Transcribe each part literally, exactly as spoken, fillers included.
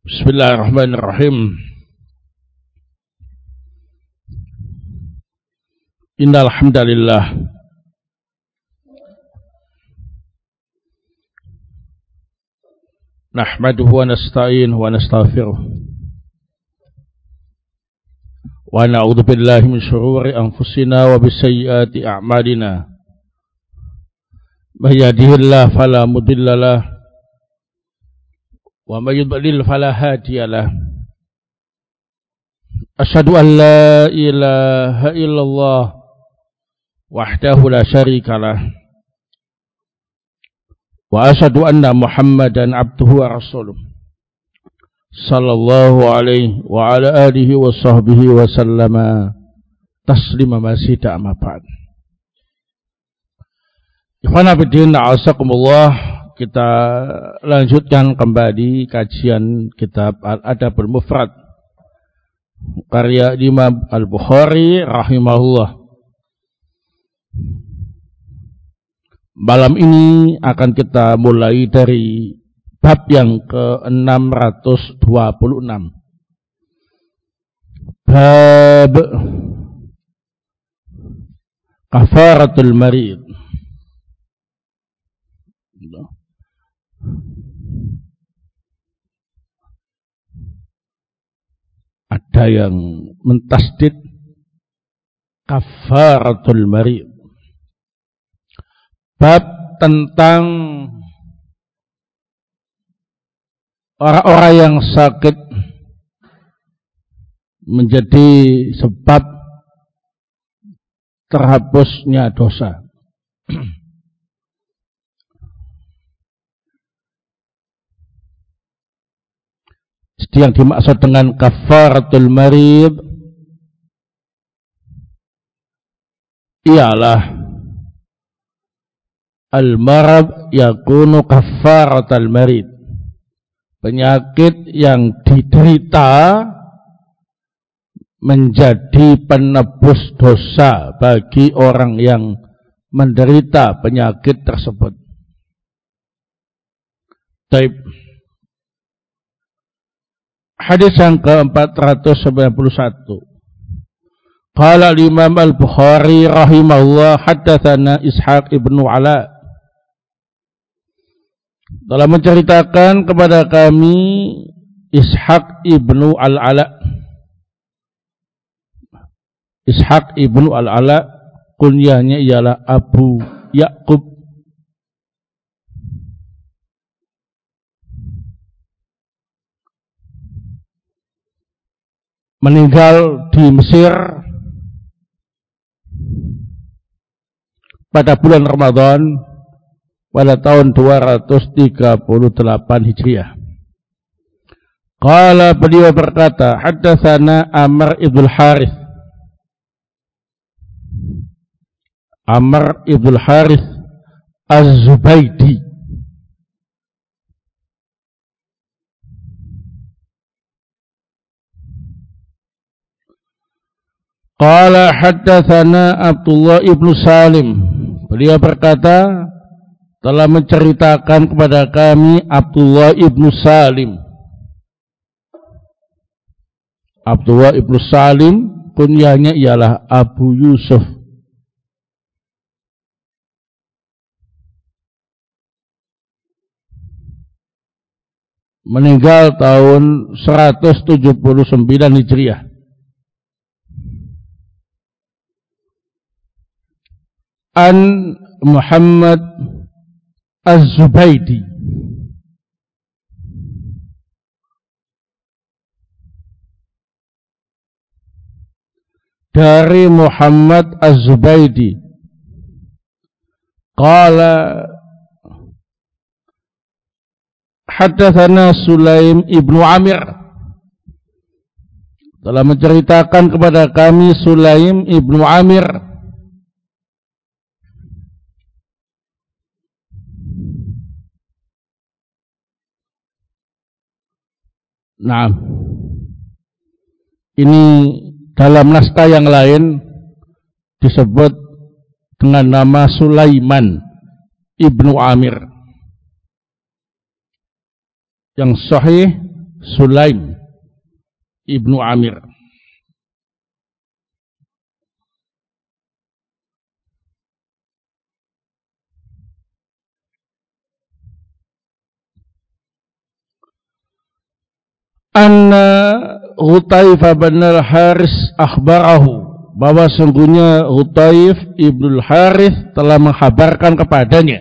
Bismillahirrahmanirrahim. Innal hamdalillah nahmaduhu wa nasta'inuhu wa nastaghfiruh wa na'udzu billahi min shururi anfusina wa bisayyiati a'malina. May yahdihillahu fala mudilla lahu wa may yudlil fala hadiya lahu. Asyhadu an la ilaha illallah wahdahu la syarika lah wa asyhadu anna Muhammadan abduhu wa rasuluh sallallahu alaihi wa ala alihi wa sahbihi wa sallama taslima masida amma ba'd. Ikhwan fillah, a'azakumullah. Kita lanjutkan kembali kajian kitab Al-Adabul Mufrad karya Imam Al-Bukhari rahimahullah. Malam ini akan kita mulai dari bab yang ke enam ratus dua puluh enam. Bab Kafaratul Marid. Ada yang mentasdid Kafaratul Marid. Bab tentang orang-orang yang sakit menjadi sebab terhapusnya dosa. Jadi yang dimaksud dengan kafaratul marid ialah al-marad yakunu kafaratul marid, penyakit yang diderita menjadi penebus dosa bagi orang yang menderita penyakit tersebut. Taib. Hadis yang ke empat ratus sembilan puluh satu. Qala al-Imam Al-Bukhari rahimahullah haddatsana Ishaq ibnu Ala. Telah menceritakan kepada kami Ishaq ibnu Al-Ala. Ishaq ibnu Al-Ala kunyahnya ialah Abu Ya'qub. Meninggal di Mesir pada bulan Ramadan pada tahun dua ratus tiga puluh delapan Hijriah. Qala, beliau berkata, haddatsana Amr ibn Harith. Amr ibn Harith Az-Zubaydi. Qala haddatsana Abdullah ibnu Salim. Beliau berkata, telah menceritakan kepada kami Abdullah ibnu Salim. Abdullah ibnu Salim kunyahnya ialah Abu Yusuf. Meninggal tahun seratus tujuh puluh sembilan Hijriah. An Muhammad Az-Zubaydi. Dari Muhammad Az-Zubaydi. Qala haddatsana Sulaim ibnu Amir. Telah menceritakan kepada kami Sulaim ibnu Amir. Nah, ini dalam naskah yang lain disebut dengan nama Sulaiman ibnu Amir. Yang sahih Sulaim ibnu Amir. Anna Hutaifah bin al-Haris akhbarahu, bahwa sungguhnya Hutaif ibnu al-Harith telah menghabarkan kepadanya.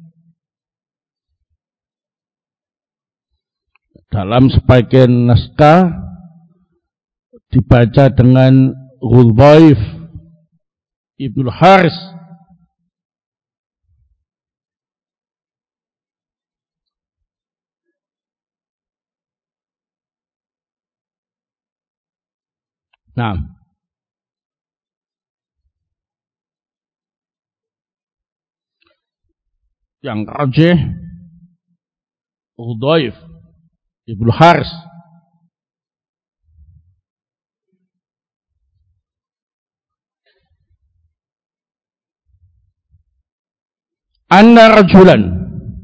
Dalam sebagian naskah dibaca dengan Hutaif ibnu al-Haris. Nah, yang rajih Hutaif ibnu Haris. Anna rajulan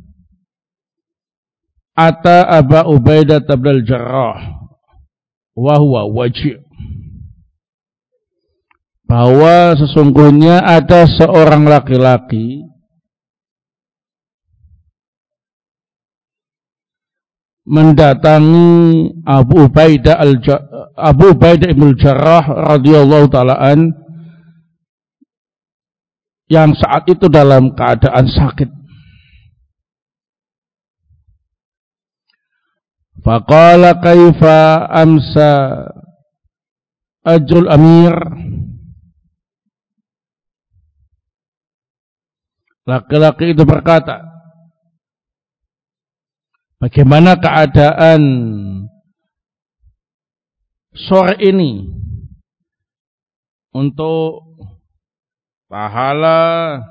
ata Aba Ubaidah bin al-Jarrah wa huwa waji', bahwa sesungguhnya ada seorang laki-laki mendatangi Abu Ubaidah al Abu Ubaidah ibn al-Jarrah radhiyallahu taala an, yang saat itu dalam keadaan sakit. Faqala kaifa amsa ajrul amir. Laki-laki itu berkata, bagaimana keadaan sore ini untuk pahala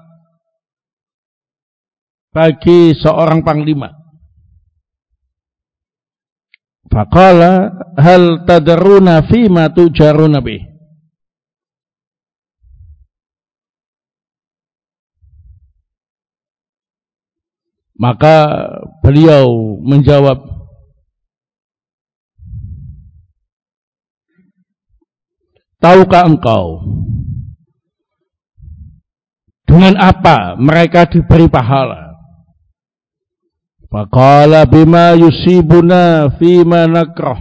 bagi seorang panglima? Faqala hal tadruna fima tujaruna bih. Maka beliau menjawab, tahukah engkau dengan apa mereka diberi pahala? Faqala bima yusibuna fima nakrah.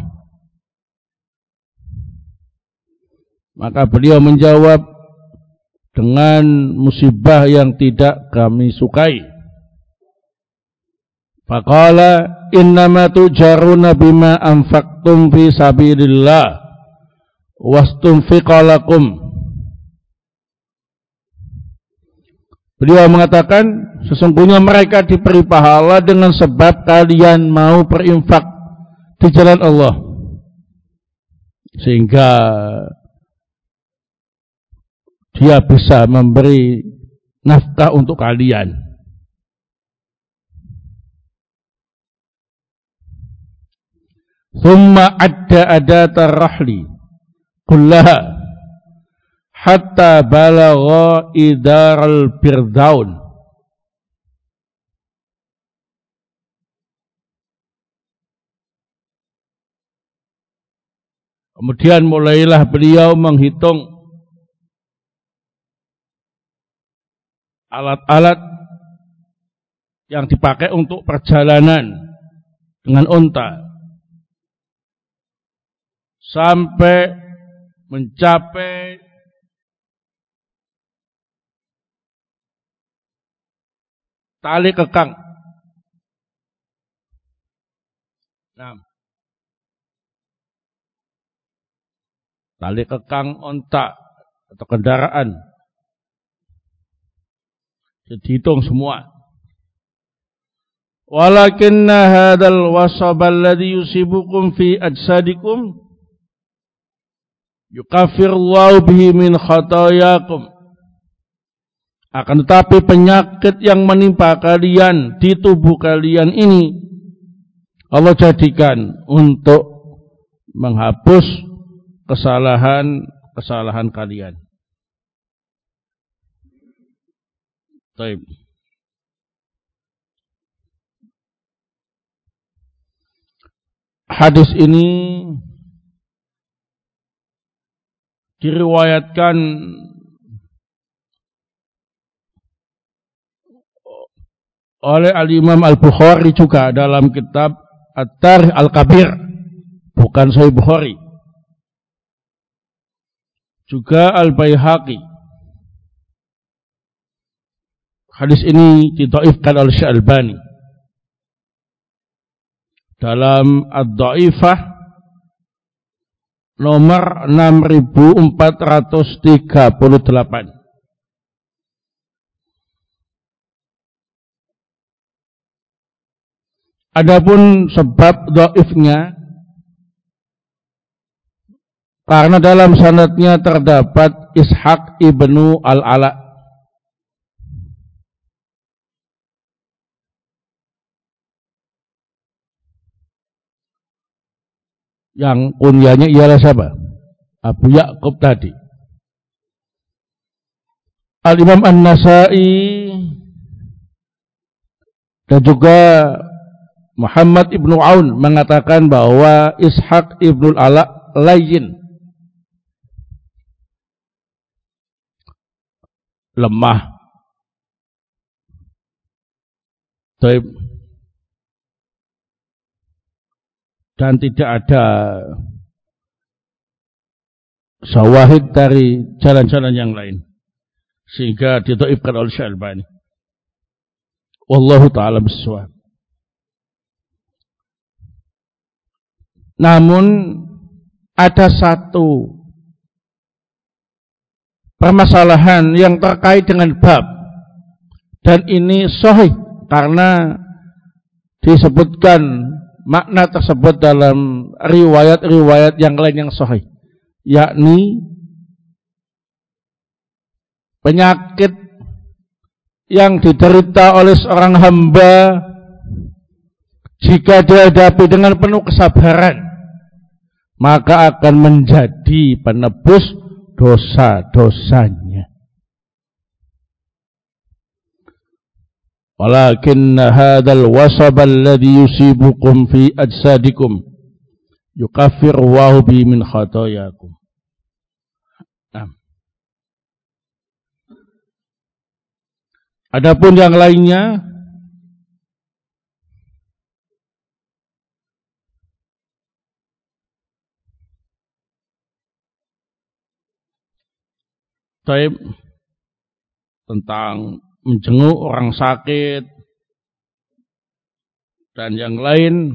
Maka beliau menjawab, dengan musibah yang tidak kami sukai. Faqala innama tujaruna bima anfaqtum fi sabilillah wastunfiqa lakum. Beliau mengatakan, sesungguhnya mereka diberi pahala dengan sebab kalian mau berinfak di jalan Allah, sehingga dia bisa memberi nafkah untuk kalian. Thumma adda adata rahli kullaha hatta balagha idaral birdaun. Kemudian mulailah beliau menghitung alat-alat yang dipakai untuk perjalanan dengan unta sampai mencapai tali kekang. Nah, tali kekang unta atau kendaraan dihitung semua. Walakinna hadzal wasab alladhi yusibukum fi ajsadikum yukaffirullahu bihi min khatayakum. Akan tetapi penyakit yang menimpa kalian di tubuh kalian ini Allah jadikan untuk menghapus kesalahan-kesalahan kalian. Baik. hadis ini diriwayatkan oleh Al-Imam Al-Bukhari juga dalam kitab At-Tarikh Al-Kabir, bukan Sahih Bukhari. Juga Al-Baihaqi. Hadis ini didhaifkan oleh Syekh Albani dalam Ad-Dhaifah nomor enam ribu empat ratus tiga puluh delapan. Adapun sebab dhaifnya, karena dalam sanadnya terdapat Ishaq ibnu Al-Ala. Yang kunyanya ialah siapa? Abu Ya'qub tadi. Al-Imam An-Nasai dan juga Muhammad ibnu Aun mengatakan bahwa Ishaq ibnu Al-Ala layyin, lemah. Taib. Dan tidak ada syawahid dari jalan-jalan yang lain, sehingga didhaifkan oleh Syekh Albani. Wallahu ta'ala bissawab. Namun ada satu permasalahan yang terkait dengan bab, dan ini sahih karena disebutkan makna tersebut dalam riwayat-riwayat yang lain yang sahih, yakni penyakit yang diderita oleh seorang hamba jika dihadapi dengan penuh kesabaran, maka akan menjadi penebus dosa-dosanya. Walakin hadzal wasab alladhi yusibukum fi ajsadikum yukaffiru Allahu bi min khatayakum. Adapun yang lainnya, taib, tentang menjenguk orang sakit dan yang lain,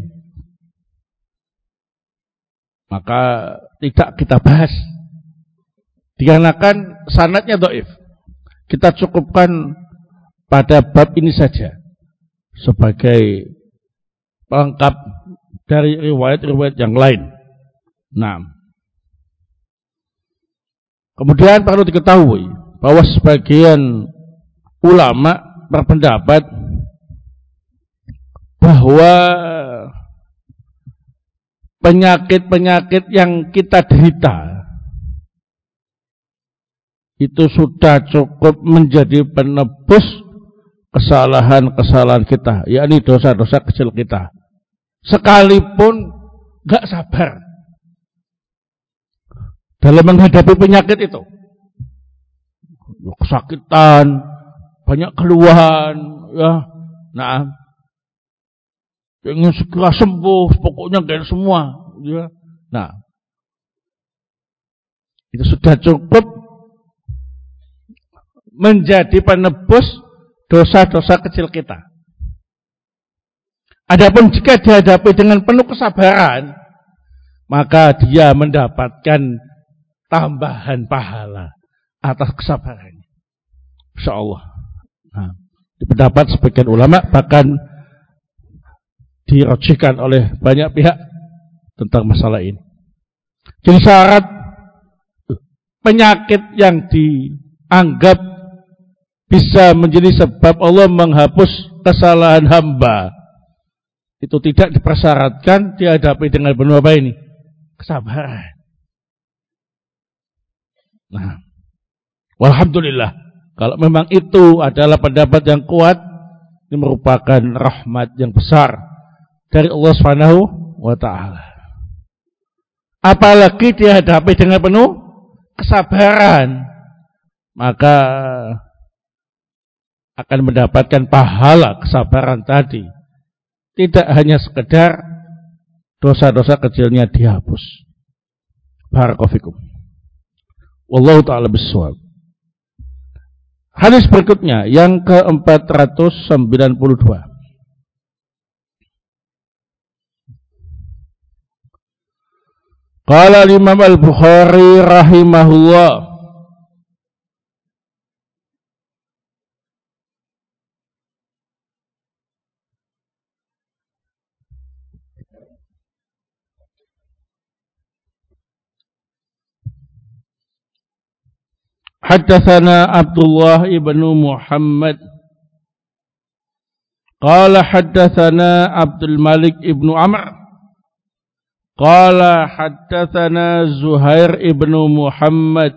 maka tidak kita bahas dikarenakan sanadnya dhaif. Kita cukupkan pada bab ini saja sebagai pelengkap dari riwayat-riwayat yang lain. Nah, kemudian perlu diketahui bahwa sebagian ulama berpendapat bahwa penyakit-penyakit yang kita derita itu sudah cukup menjadi penebus kesalahan-kesalahan kita, yakni dosa-dosa kecil kita, sekalipun gak sabar dalam menghadapi penyakit itu. Kesakitan, banyak keluhan, ya, nah, ingin segera sembuh, pokoknya gak semua, ya. Nah, itu sudah cukup menjadi penebus dosa-dosa kecil kita. Adapun jika dihadapi dengan penuh kesabaran, maka dia mendapatkan tambahan pahala atas kesabarannya, insyaallah. Nah, pendapat sebagian ulama bahkan dirajihkan oleh banyak pihak tentang masalah ini. Jadi syarat penyakit yang dianggap bisa menjadi sebab Allah menghapus kesalahan hamba itu tidak dipersyaratkan dihadapi dengan penuh apa ini? Kesabaran. Nah, walhamdulillah, kalau memang itu adalah pendapat yang kuat, ini merupakan rahmat yang besar dari Allah Subhanahu wa taala. apalagi dihadapi dengan penuh kesabaran, maka akan mendapatkan pahala kesabaran tadi. Tidak hanya sekedar dosa-dosa kecilnya dihapus. Barakallahu fikum. Wallahu ta'ala bissawab. Hadis berikutnya yang ke empat ratus sembilan puluh dua. Qala Imam Al-Bukhari rahimahullah, Haddatsana Abdullah ibnu Muhammad qala haddatsana Abdul Malik ibnu Amr qala haddatsana Zuhair ibnu Muhammad,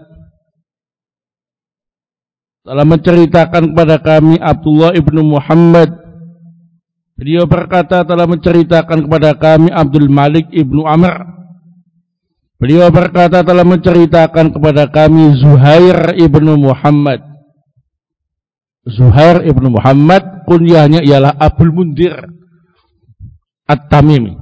telah menceritakan kepada kami Abdullah ibnu Muhammad, beliau berkata telah menceritakan kepada kami Abdul Malik ibnu Amr, beliau berkata telah menceritakan kepada kami Zuhair ibnu Muhammad. Zuhair ibnu Muhammad kunyahnya ialah Abul Mundir At-Tamimi.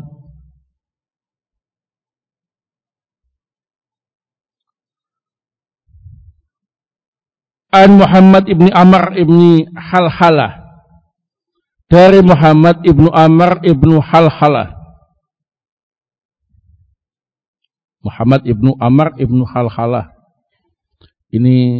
An Muhammad ibni Amr ibni Halhalah, dari Muhammad ibnu Amr ibnu Halhalah. Muhammad ibnu Amr ibnu Halhalah ini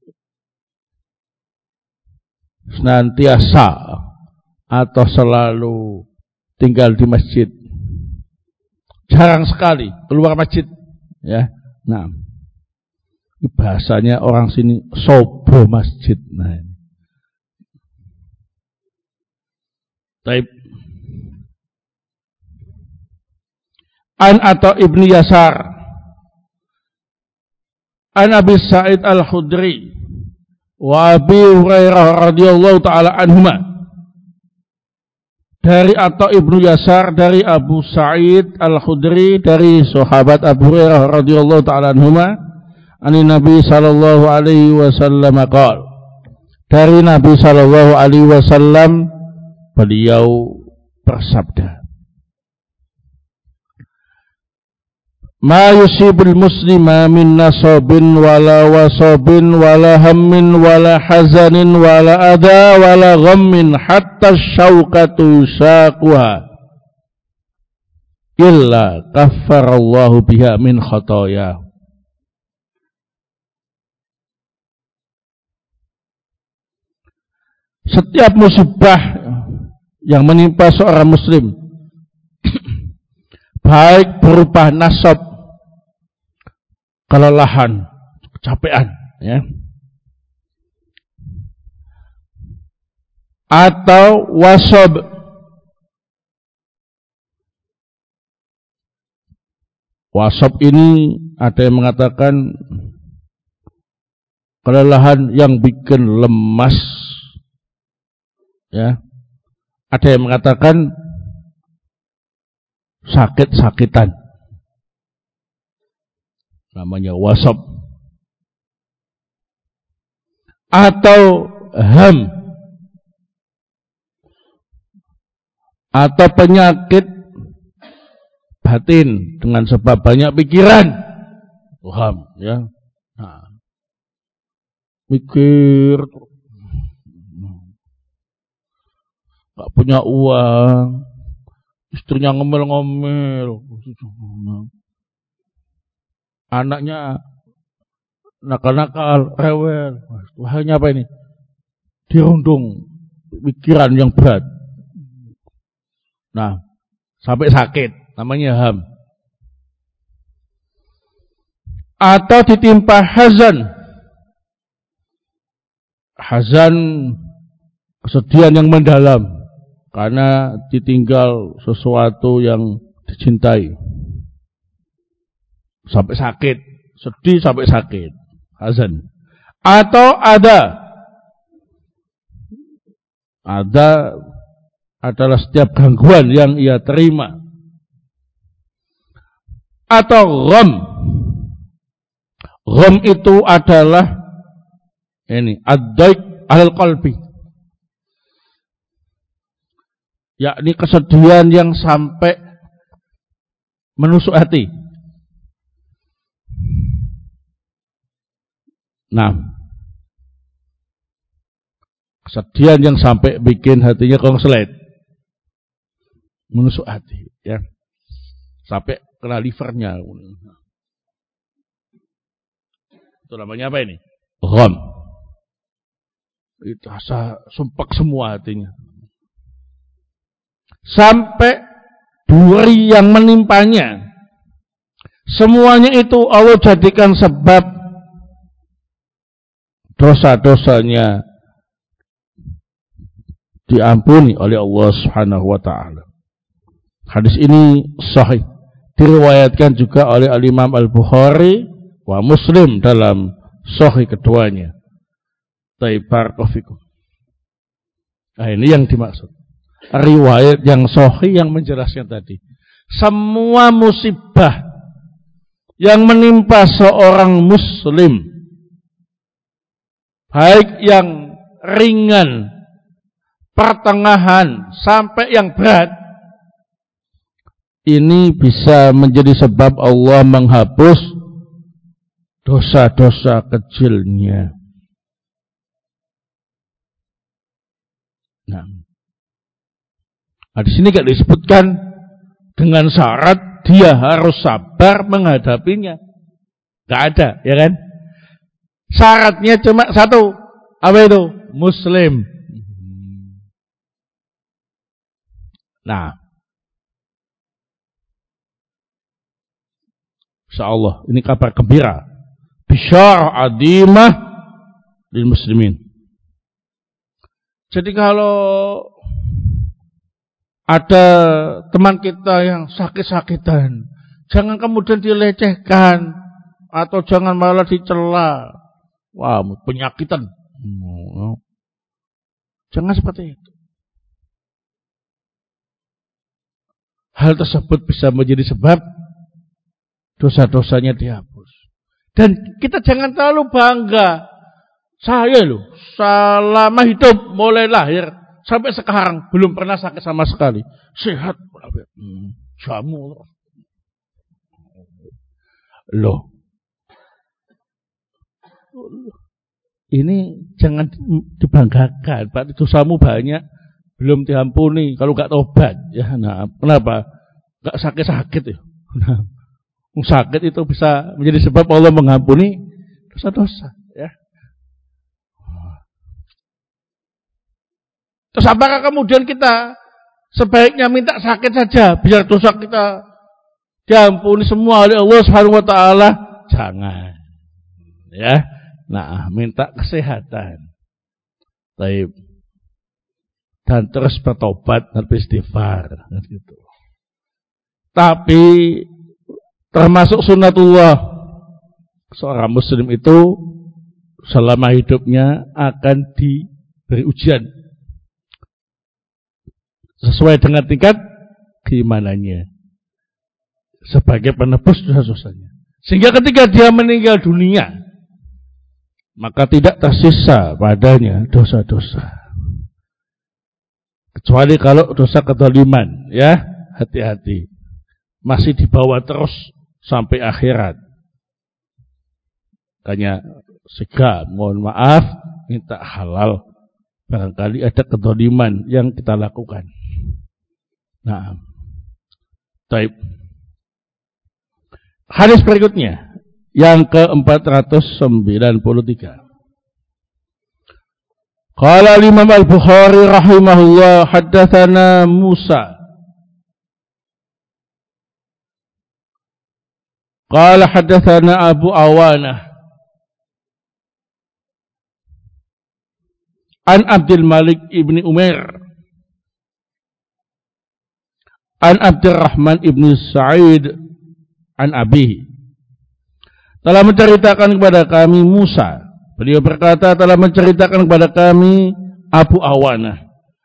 senantiasa atau selalu tinggal di masjid, jarang sekali keluar masjid, ya. Nah, bahasanya orang sini sobo masjid. Nah, Taib. An Atha ibni Yasar An Abi Sa'id Al-Khudri wa Abi Hurairah radhiyallahu taala anhuma, dari Atha ibnu Yasar, dari Abu Sa'id Al-Khudri, dari sahabat Abu Hurairah radhiyallahu taala anhuma, ani Nabi sallallahu alaihi wasallam qaal, dari Nabi sallallahu alaihi wasallam beliau bersabda, ma yusibul muslima min nasabin wala wasabin wala hammin wala hazanin wala adha wala ghammin hatta syaukatu saquha illa kaffarallahu biha min khotoya. Setiap musibah yang menimpa seorang muslim, baik berupa nasab, kelelahan, kecapean, ya, atau wasab, wasab ini ada yang mengatakan kelelahan yang bikin lemas, ya, ada yang mengatakan sakit-sakitan, namanya wasab, atau ham, atau penyakit batin dengan sebab banyak pikiran, ham, ya, nah, mikir, nggak punya uang, istrinya ngomel-ngomel, anaknya nakal-nakal, rewel. Wahanya apa ini? Dirundung pikiran yang berat. Nah, sampai sakit, namanya ham. Atau ditimpa hazan. Hazan, kesedihan yang mendalam karena ditinggal sesuatu yang dicintai. Sampai sakit, sedih sampai sakit, hazan. Atau ada, ada adalah setiap gangguan yang ia terima, atau gham. Gham itu adalah ini ad-daik alal qalbi, yakni kesedihan yang sampai menusuk hati. Nah, kesedihan yang sampai bikin hatinya konslet, menusuk hati, ya, sampai kena livernya. Itu namanya apa ini? Gham. Itu rasa sumpek semua hatinya. Sampai duri yang menimpanya. Semuanya itu Allah jadikan sebab dosa-dosanya diampuni oleh Allah Subhanahu wa taala. Hadis ini sahih, diriwayatkan juga oleh Al-Imam Al-Bukhari wa Muslim dalam sahih keduanya. Barakallahu fikum. Nah, ini yang dimaksud. Riwayat yang sahih yang menjelaskan tadi. Semua musibah yang menimpa seorang muslim, baik yang ringan, pertengahan, sampai yang berat, ini bisa menjadi sebab Allah menghapus dosa-dosa kecilnya. Nah, nah di sini gak disebutkan dengan syarat dia harus sabar menghadapinya. Gak ada, ya kan? Syaratnya cuma satu, apa itu? Muslim. Nah, insyaallah ini kabar gembira, bisyarah adimah lil muslimin. Jadi kalau ada teman kita yang sakit-sakitan, jangan kemudian dilecehkan atau jangan malah dicela. Wah, penyakitan. Jangan seperti itu. Hal tersebut bisa menjadi sebab dosa-dosanya dihapus. Dan kita jangan terlalu bangga. Saya loh, selama hidup mulai lahir sampai sekarang belum pernah sakit sama sekali. Sehat. Hmm, jamu. Loh. Ini jangan dibanggakan. Pak, dosamu banyak, belum diampuni kalau gak tobat. Ya, nah, kenapa? Gak sakit-sakit ya. Nah, sakit itu bisa menjadi sebab Allah mengampuni dosa-dosa. Ya. Terus apakah kemudian kita sebaiknya minta sakit saja biar dosa kita diampuni semua oleh Allah Subhanahu wa taala? Jangan. Ya. Nah, minta kesehatan. Baik. Dan terus bertobat dan beristighfar gitu. Tapi termasuk sunnatullah, seorang muslim itu selama hidupnya akan diberi ujian sesuai dengan tingkat keimanannya sebagai penebus dosa-dosanya. Sehingga ketika dia meninggal dunia, maka tidak tersisa padanya dosa-dosa. Kecuali kalau dosa kezaliman, ya, hati-hati. Masih dibawa terus sampai akhirat. Makanya segera mohon maaf, minta halal. Barangkali ada kezaliman yang kita lakukan. Nah, baik. Hadis berikutnya yang ke empat ratus sembilan puluh tiga. Qala Imam Al-Bukhari rahimahullah haddatsana Musa. Qala haddatsana Abu Awanah an Abdul Malik ibni Umair an Abdurrahman ibni Sa'id an Abihi. Telah menceritakan kepada kami Musa, beliau berkata telah menceritakan kepada kami Abu Awanah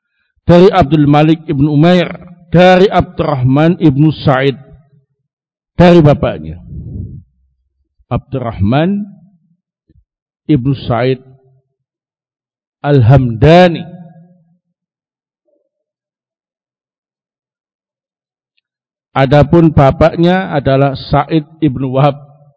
dari Abdul Malik ibn Umair dari Abdurrahman ibn Sa'id dari bapaknya Abdurrahman ibnu Sa'id Al-Hamdani. Adapun bapaknya adalah Sa'id ibnu Wahab.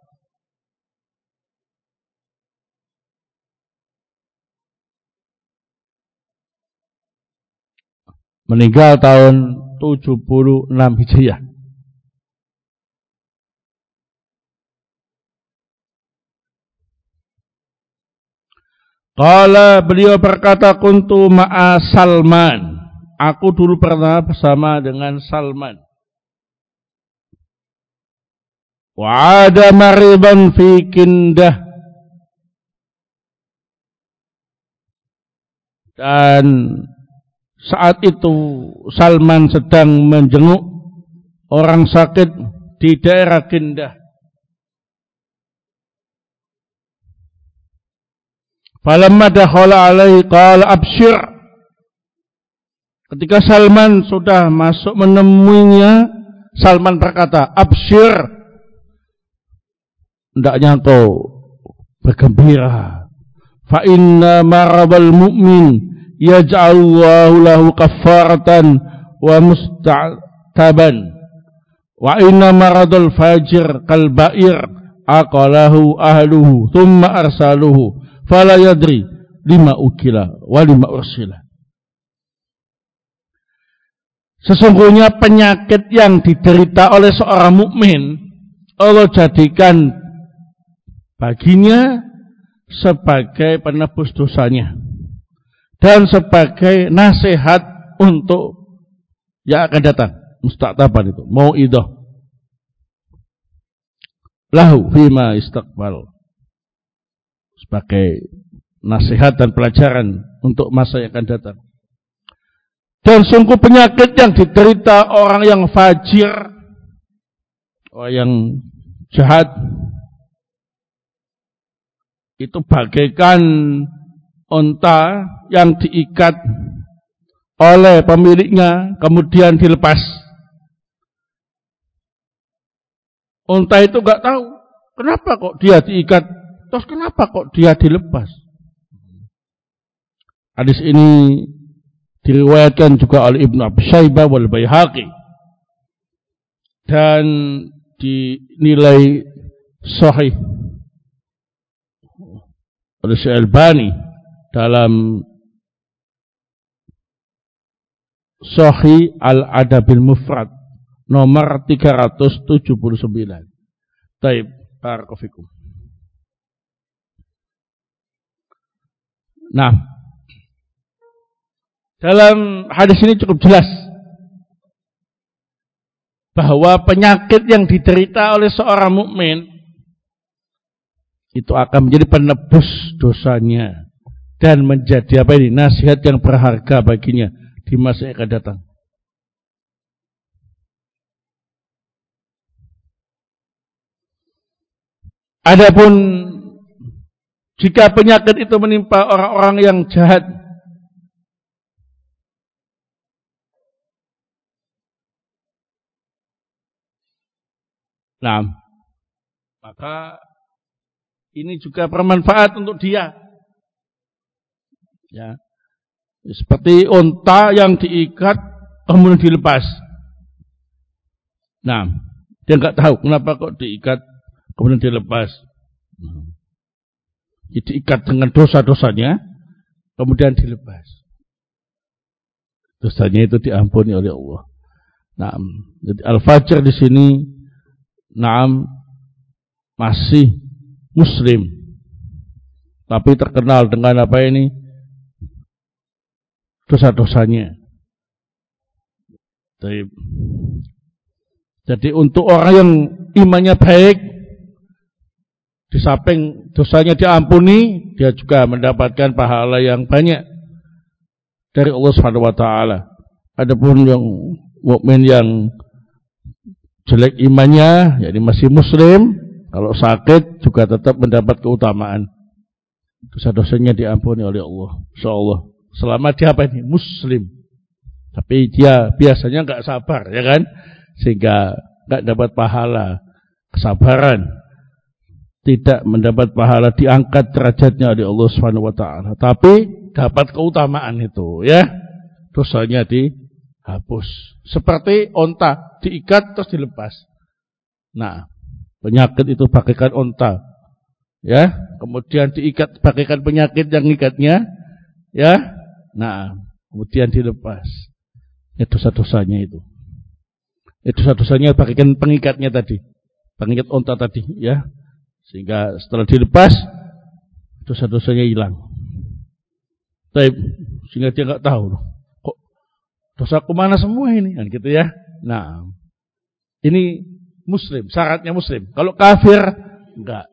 Meninggal tahun tujuh puluh enam Hijriah. Qala, beliau berkata, kuntu ma'a Salman. Aku dulu pernah bersama dengan Salman. Wa ada mariban fi Kindah. Dan saat itu Salman sedang menjenguk orang sakit di daerah Kindah. Falamma dakhala alaihi qala absyir. Ketika Salman sudah masuk menemuinya, Salman berkata, absyir, hendaknya kau bergembira. Fa inna maradal mu'min yaj'alullahu lahu kaffaratan wa musta'taban. Wa inna maradal fajir kal ba'ir aqalahu ahluhu thumma arsaluhu fala yadri lima ukila wa lima ursila. Sesungguhnya penyakit yang diderita oleh seorang mukmin Allah jadikan baginya sebagai penebus dosanya dan sebagai nasihat untuk yang akan datang. Mustaqtaban itu mau'idah lahu fima istaqbal, sebagai nasihat dan pelajaran untuk masa yang akan datang. Dan sungguh penyakit yang diderita orang yang fajir, orang yang jahat, itu bagaikan unta yang diikat oleh pemiliknya kemudian dilepas. Unta itu gak tahu kenapa kok dia diikat, terus kenapa kok dia dilepas. Hadis ini diriwayatkan juga oleh Ibnu Abi Syaibah wal Baihaqi dan dinilai sahih oleh Syekh Albani dalam Sahih Al-Adabil Mufrad nomor tiga ratus tujuh puluh sembilan. Taib, barakallahu fikum. Nah, dalam hadis ini cukup jelas bahwa penyakit yang diderita oleh seorang mukmin itu akan menjadi penebus dosanya dan menjadi apa ini? Nasihat yang berharga baginya di masa yang akan datang. Adapun jika penyakit itu menimpa orang-orang yang jahat, nah, maka ini juga bermanfaat untuk dia. Ya, seperti unta yang diikat kemudian dilepas. Nah, dia nggak tahu kenapa kok diikat kemudian dilepas. Jadi diikat dengan dosa-dosanya kemudian dilepas. Dosanya itu diampuni oleh Allah. Nah, jadi Al-Fajr di sini, naam, masih Muslim, tapi terkenal dengan apa ini? Dosa-dosanya. Jadi untuk orang yang imannya baik, di samping dosanya diampuni, dia juga mendapatkan pahala yang banyak dari Allah Subhanahu wa taala. Adapun yang mukmin yang jelek imannya, jadi masih Muslim, kalau sakit juga tetap mendapat keutamaan. Dosa-dosanya diampuni oleh Allah, insyaallah. Selama dia apa ini? Muslim. Tapi dia biasanya enggak sabar, ya kan? Sehingga enggak dapat pahala. kesabaran, tidak mendapat pahala, diangkat derajatnya oleh Allah Subhanahu wa taala, tapi dapat keutamaan itu, ya. Dosanya dihapus. Seperti onta diikat terus dilepas. Nah, penyakit itu bagaikan onta, ya. Kemudian diikat bagaikan penyakit yang ngikatnya, ya. Nah, kemudian dilepas. Ya, dosa-dosanya itu. Ya, dosa-dosanya bagaikan pengikatnya tadi, pengikat onta tadi, ya. Sehingga setelah dilepas, dosa-dosanya hilang. Tapi sehingga dia nggak tahu, kok dosaku mana semua ini, kan gitu ya. Nah, ini Muslim, syaratnya Muslim. Kalau kafir, enggak.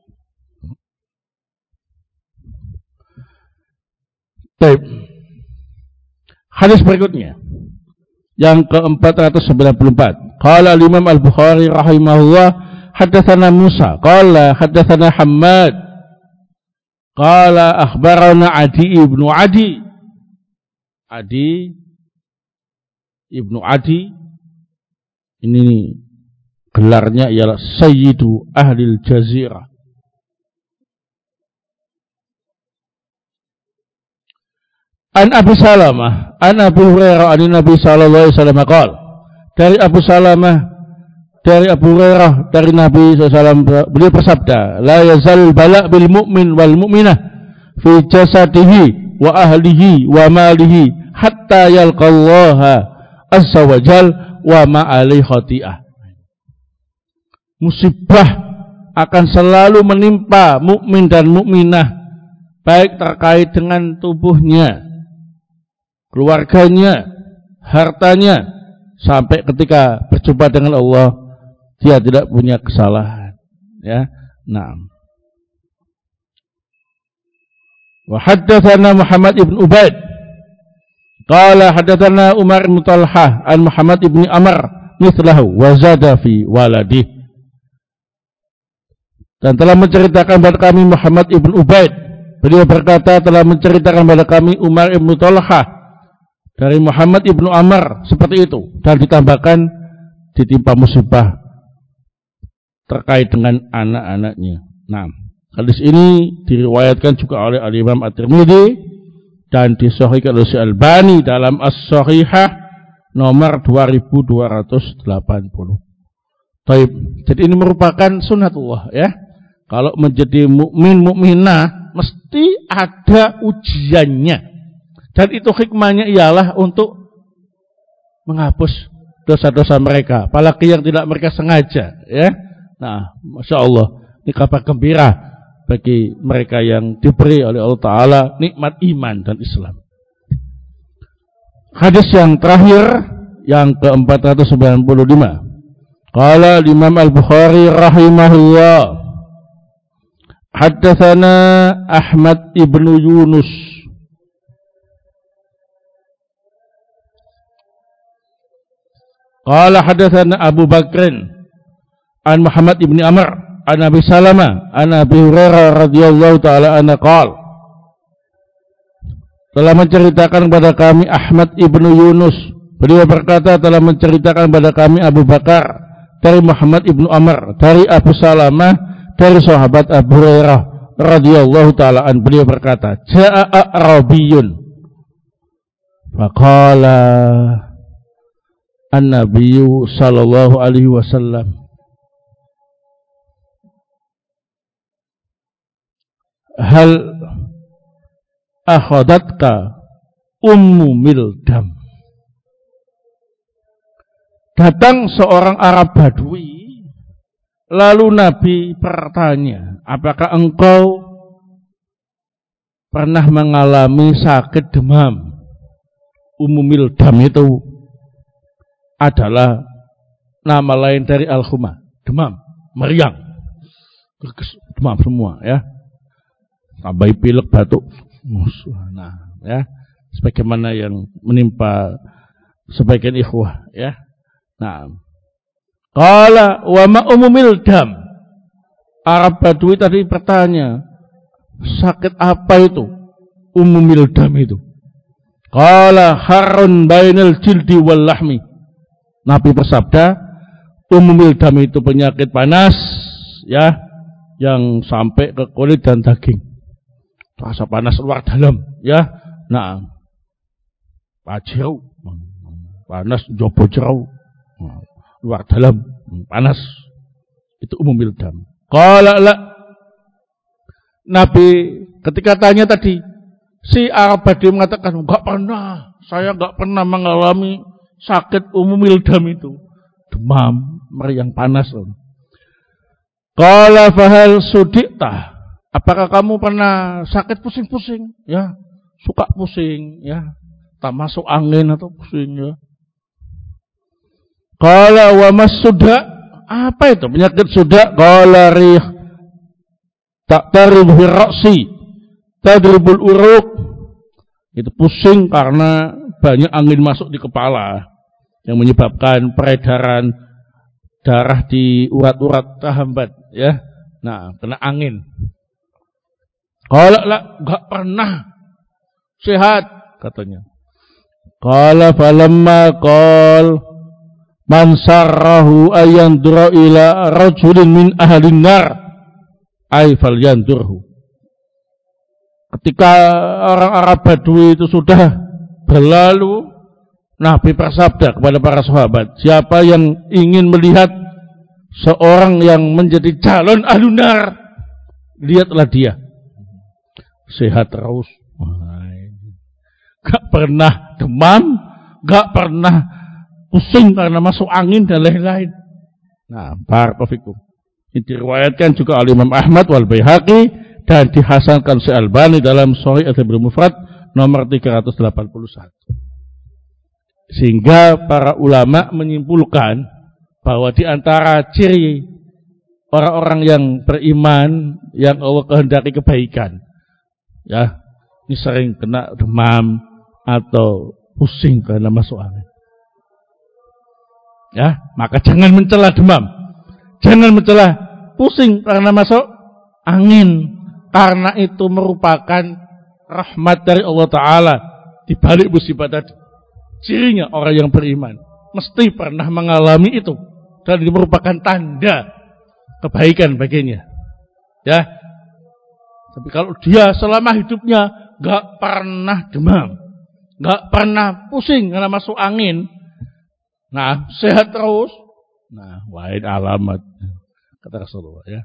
Baik. Hadis berikutnya yang ke empat ratus sembilan puluh empat. Qala al-Imam Al-Bukhari rahimahullah, haddatsana Musa, qala haddatsana Hammad, qala akhbarana Adi ibnu Adi. Adi ibnu Adi ini gelarnya ialah Sayyidu Ahlil Jazirah. An Abu Salamah, an Abu Hurairah, an Nabi sallallahu alaihi wasallam qala. Dari Abu Salamah, dari Abu Hurairah, dari Nabi sallallahu alaihi wasallam, beliau bersabda, la yazal bala' bil mu'min wal mu'minah fi jasadihi wa ahlihi wa malihi hatta yalqallaha azza wa jal wa ma alaihi khati'ah. Musibah akan selalu menimpa mukmin dan mukminah, baik terkait dengan tubuhnya, keluarganya, hartanya, sampai ketika berjumpa dengan Allah dia tidak punya kesalahan, ya. Nah, wa haddatsana Muhammad ibn Ubaid qala haddatsana Umar bin Talhah an Muhammad ibn Amr mithlahu wa zada fi waladihi. Dan telah menceritakan kepada kami Muhammad ibn Ubaid, beliau berkata telah menceritakan kepada kami Umar ibn Talhah dari Muhammad ibnu Amr seperti itu, dan ditambahkan ditimpa musibah terkait dengan anak-anaknya. Nah, hadis ini diriwayatkan juga oleh Al-Imam At-Tirmidzi dan disahihkan oleh Al-Albani dalam As-Shahihah nomor dua ribu dua ratus delapan puluh. Taib. Jadi ini merupakan sunatullah, ya. Kalau menjadi mukmin mukminah mesti ada ujiannya. Dan itu hikmahnya ialah untuk menghapus dosa-dosa mereka, apalagi yang tidak mereka sengaja, ya. Nah, Masya Allah, ini kabar gembira bagi mereka yang diberi oleh Allah Ta'ala nikmat iman dan Islam. Hadis yang terakhir, yang ke empat ratus sembilan puluh lima. Qala Imam Al-Bukhari rahimahullah, haddatsana Ahmad ibnu Yunus qala haddatsana Abu Bakrin an Muhammad ibn Amr an Abi Salamah an Abi Hurairah radhiyallahu taala anhu qala, telah menceritakan kepada kami Ahmad ibnu Yunus, beliau berkata telah menceritakan kepada kami Abu Bakar dari Muhammad ibnu Amr dari Abu Salamah dari sahabat Abu Hurairah radhiyallahu taala an, beliau berkata, jaa a'rabiyun faqala an-nabiyyu sallallahu alaihi wasallam hal akhadatka ummu mildam. Datang seorang Arab Badui, lalu Nabi bertanya, apakah engkau pernah mengalami sakit demam? Ummu mildam itu adalah nama lain dari al-huma, demam, meriang, demam semua, ya. Tambah pilek, batuk, nah, ya, sebagaimana yang menimpa sebagian ikhwah, ya. Nah, qala wa ma umumil dam. Arab Badui tadi bertanya, sakit apa itu? Umumil dam itu. Qala harun bainal jildi wal lahmi. Nabi bersabda, umumil dam itu penyakit panas ya, yang sampai ke kulit dan daging. Rasa panas luar dalam, ya. Nah, pajero, panas jopo jero, luar dalam, panas. Itu umumil dam. Qala la. Nabi ketika tanya tadi, si Arab Badui mengatakan, enggak pernah, saya enggak pernah mengalami sakit umumil dam itu. Demam, meriang panas. Qala fahal sudikta. Apakah kamu pernah sakit pusing-pusing? Ya, suka pusing, ya. Tak masuk angin atau pusing, ya. Qala wa mas suda. Apa itu penyakit suda? Qala rih tak tarib hirasi tadribul uruk. Itu pusing karena banyak angin masuk di kepala yang menyebabkan peredaran darah di urat-urat terhambat, ya. Nah, kena angin. Qala la, enggak pernah sehat katanya. Qala falamma qal man sarrahu ayandura ila rajulin min ahlin nar ay falyandurhu. Ketika orang Arab Badui itu sudah berlalu, Nabi bersabda kepada para sahabat, siapa yang ingin melihat seorang yang menjadi calon ahlun nar, lihatlah dia sehat terus, gak pernah demam, gak pernah pusing karena masuk angin dan lain-lain. Nah, barakallahu. Ini diriwayatkan juga oleh Imam Ahmad wal Baihaqi dan dihasankan Syekh Albani dalam Sahih Al-Adabul Mufrad nomor tiga ratus delapan puluh satu. Sehingga para ulama menyimpulkan bahwa di antara ciri orang-orang yang beriman yang Allah kehendaki kebaikan, ya, ini sering kena demam atau pusing karena masuk angin. Ya, maka jangan mencela demam, jangan mencela pusing karena masuk angin, karena itu merupakan rahmat dari Allah Ta'ala di balik musibah tadi. Cirinya orang yang beriman mesti pernah mengalami itu dan ini merupakan tanda kebaikan baginya. Ya, tapi kalau dia selama hidupnya gak pernah demam, gak pernah pusing karena masuk angin, nah, sehat terus. Nah, wahid alamat kata Rasulullah, ya.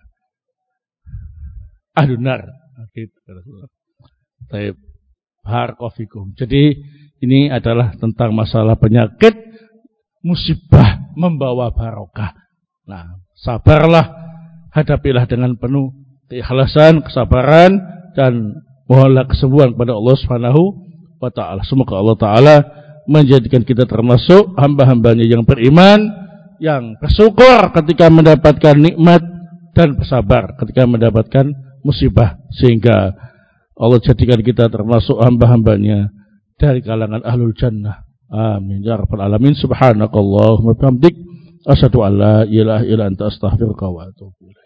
Ahlunar. Gitu kata Rasulullah. Taib harqafikum. Jadi ini adalah tentang masalah penyakit musibah membawa barokah. Nah, sabarlah, hadapilah dengan penuh keikhlasan, kesabaran dan mohonlah kesembuhan kepada Allah Subhanahu wa taala. Semoga Allah Taala menjadikan kita termasuk hamba-hambanya yang beriman, yang bersyukur ketika mendapatkan nikmat dan bersabar ketika mendapatkan musibah, sehingga Allah jadikan kita termasuk hamba-hambanya dari kalangan ahlul jannah. Amin ya rabbal alamin. Subhanakallahumma wa bihamdik asyhadu an la ilaha illa anta astaghfiruka wa atubu ilaik.